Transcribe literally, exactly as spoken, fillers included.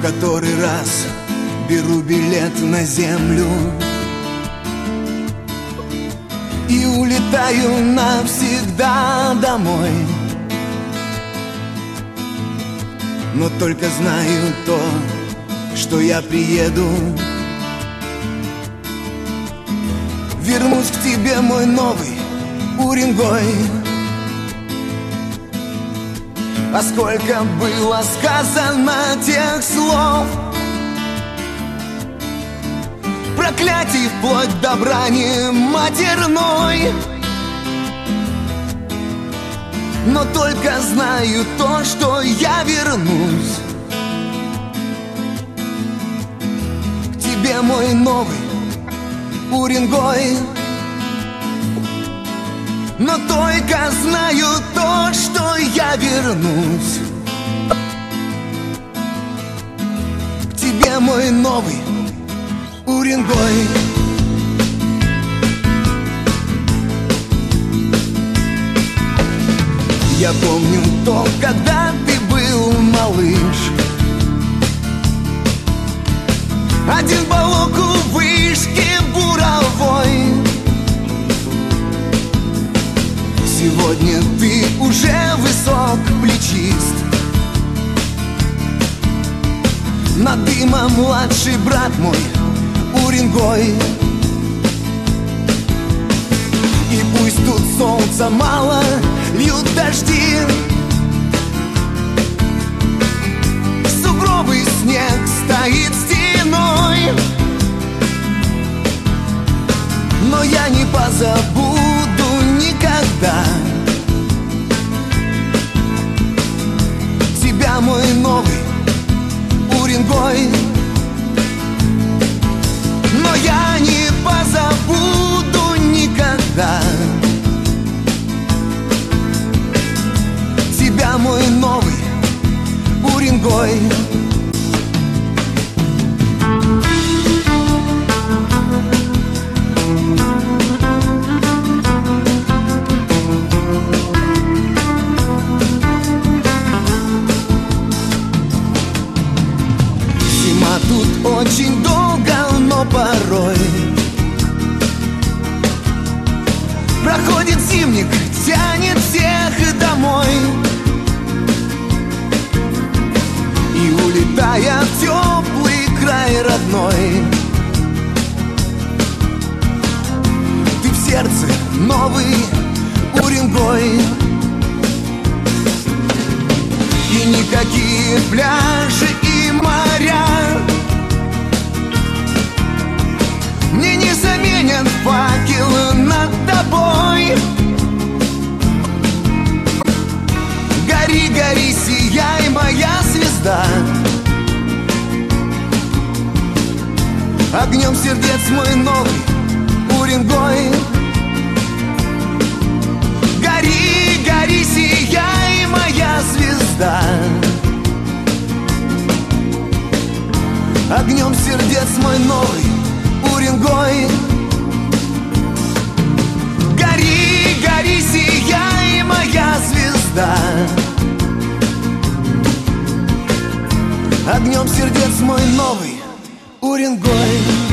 В который раз беру билет на землю и улетаю навсегда домой. Но только знаю то, что я приеду, вернусь к тебе, мой новый Уренгой. А сколько было сказано тех слов, проклятий вплоть до брани матерной. Но только знаю то, что я вернусь к тебе, мой новый Уренгой. Но только знаю то, что я вернусь к тебе, мой новый Уренгой. Я помню то, когда ты был малыш, один балок у вышки буровой. Сегодня ты уже высок, плечист, над дымом младший брат мой Уренгой. И пусть тут солнца мало, льют дожди, сугробы, снег стоит стеной, но я не позабуду никогда тебя, мой новый Уренгой. Но я не позабуду никогда тебя, мой новый Уренгой. Зима тут очень долго, но порой проходит зимник, тянет всех домой. И улетая в теплый край родной, ты в сердце новый Уренгой. И никакие пляжи и моря мне не заменят факел над тобой. Гори, гори, сияй, моя звезда, огнем сердец мой новый Уренгой. Гори, гори, сияй, моя звезда, огнем сердец мой новый Уренгой. Гори, гори, сияй, моя звезда, огнем сердец мой новый Уренгой.